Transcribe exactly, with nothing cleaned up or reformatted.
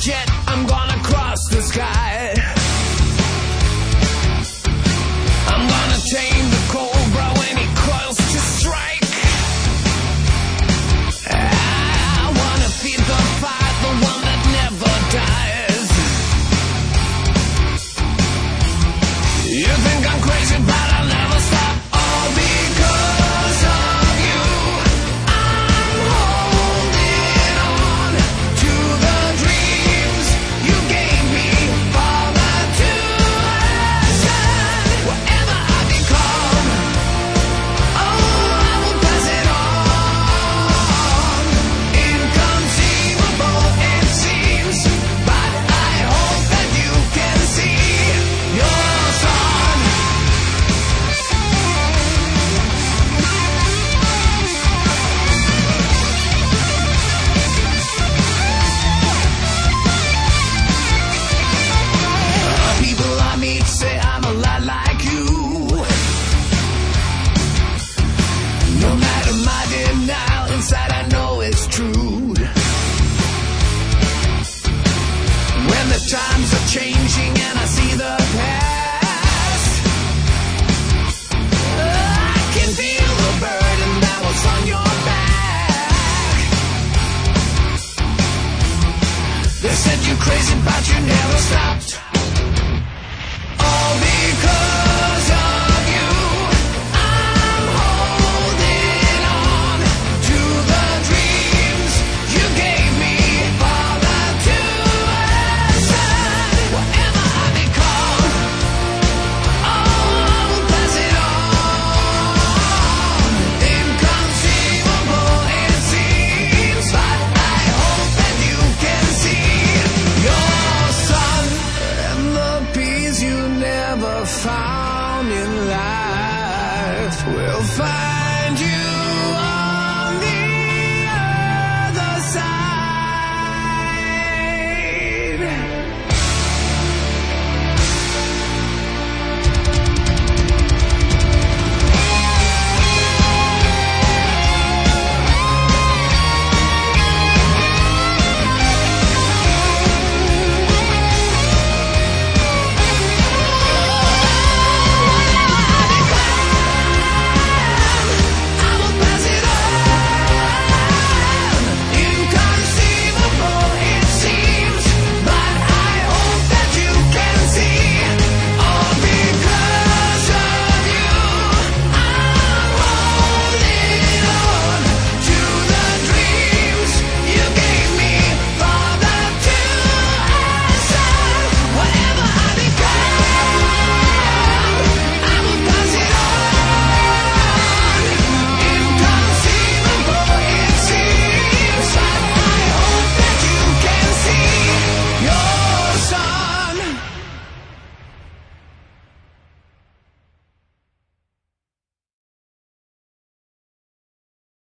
jet, I'm gonna cross the sky. I'm gonna tame the cobra when he coils to strike. I wanna feed the fire, the one that never dies. You think I'm crazy, but I'll never stop. All because of you, I'm holding on to the dreams you gave me for the tuition. Whatever I become, oh, I will pass it on. Inconceivable it seems, but I hope that you can see your son. People I meet say I'm a lot like you. No matter my denial, inside I know it's true. When the times are changing and I see the past, I can feel the burden that was on your back. They said you're crazy, but you never stopped.